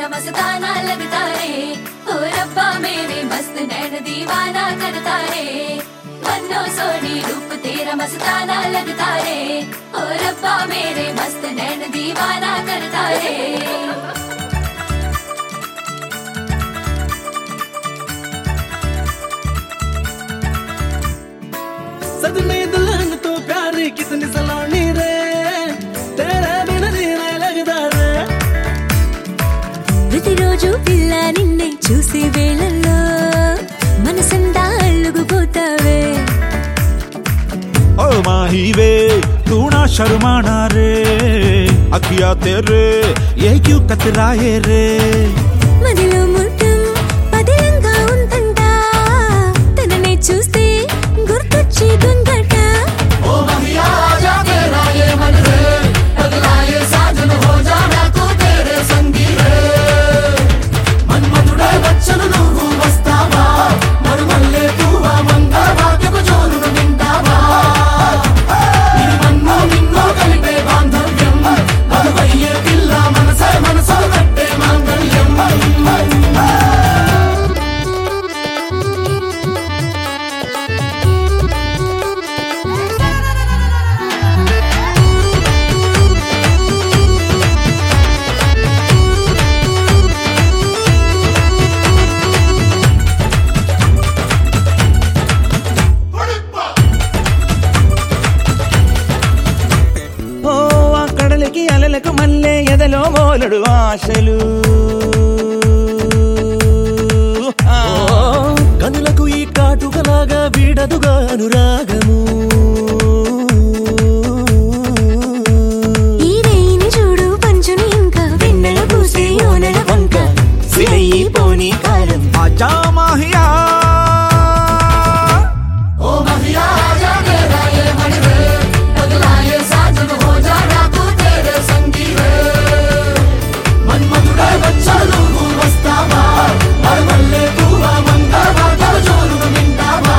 तेरा मस्ताना लगता रे ओ रब्बा मेरे मस्त नैन दीवाना करता रे मन्नो सोनी रूप तेरा मस्ताना लगता रे ओ रब्बा मेरे मस्त नैन दीवाना करता रे सदमे दुल्हन तो प्यार कितनी सलोनी रे तेरा बिना जीना लगता रे ప్రతిరోజు పిల్ల నిన్నే చూసే వేళల్లో మనసంతా అల్లుకుపోతావే ओ माही वे तू ना शर्माना रे अखिया तेरे ये क्यों कतराए रे మదిలో ముట్టం పదిలంగా ఉందంట తననే చూస్తే గుర్తొచ్చి దొంగట ओ महिया आजा तेरा ये मन रे पगला ये साजन हो जाना तू तेरे संगी रे మన్మధుడే వచ్చను నువ్వు వస్తావా మరుమల్లే పువ్వా మంగళవా జోరును నింటావా ఇది మన్ను నిన్ను కలిపే బాంధవ్యం మధువయ్యే పిల్ల మనసే మనసు కట్టే మాంగళ్యం ఓ ఆ కడలికి అలలకు మల్లె ఎదలో మోలడు ఆశలు కనులకు ఈ కాటుకలాగా వీడదుగా అనురాగము ఈ రేయిని చూడు పంచుని ఇంకా వెన్నెల పూసే యోనల వంక సిలయి పోని కాలం आजा माहिया ओ महिया आजा तेरा ये मन रे पगला ये साजन हो जाना तू तेरे संगी रे మన్మధుడే వచ్చను నువ్వు వస్తావా మరుమల్లే పువ్వా మంగళవా జోరును నింటావా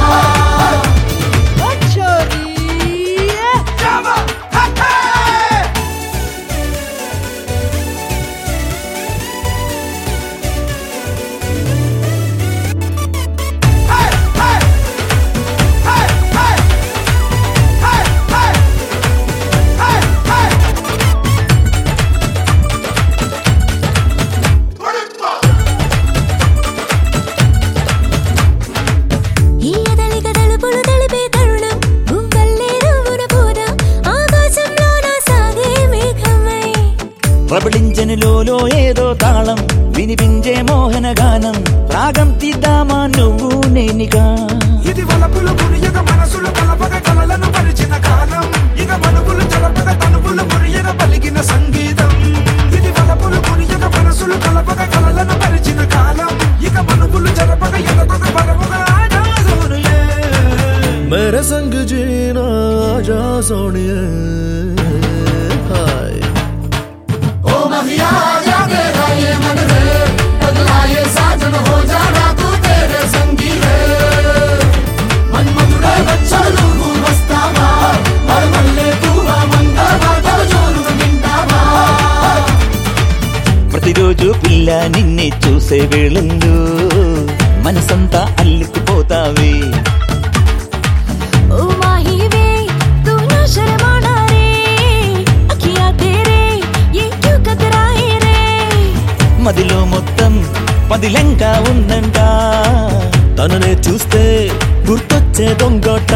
ఈ ఎదలి గదలుపులు తలిపే తరుణం గువ్వల్లే రువ్వున పోదా ఆకాశంలో నా సాగే మేఘమై ప్రబలించనిలో ఏదో తాళం వినిపించే మోహన గానం రాగం తీద్దామా నువ్వు నేనిగా ఇది వలపులు మురియగ మనసులు కలపగ కలలను పరిచిన కాలం ఇక మనుగులు జలపగ తనువులు మురియగ పలికిన సంగీతం ఇది వలపులు మురియగ మనసులు కలపగ కలలను పరిచిన కాలం ఇక మనుగులు జలపగ ఎలపగ బలపగ ఆజా సోనియే मेरे संग जीना आजा सोनिए हाय ओ महिया आजा तेरा ये मन रे पगला ये साजन हो जाना तू तेरे संगी रे మన్మధుడే వచ్చను నువ్వు వస్తావా మరుమల్లే పువ్వా మంగళవా జోరును నింటావా ప్రతిరోజు పిల్ల నిన్నే చూసే వేళల్లో మనసంతా అల్లుకుపోతావే ओ माही वे तू ना शर्माना रे अखियां तेरे ये क्यों कतराए रे మదిలో మొత్తం పదిలంగా ఉందంట తననే చూస్తే గుర్తొచ్చే దొంగట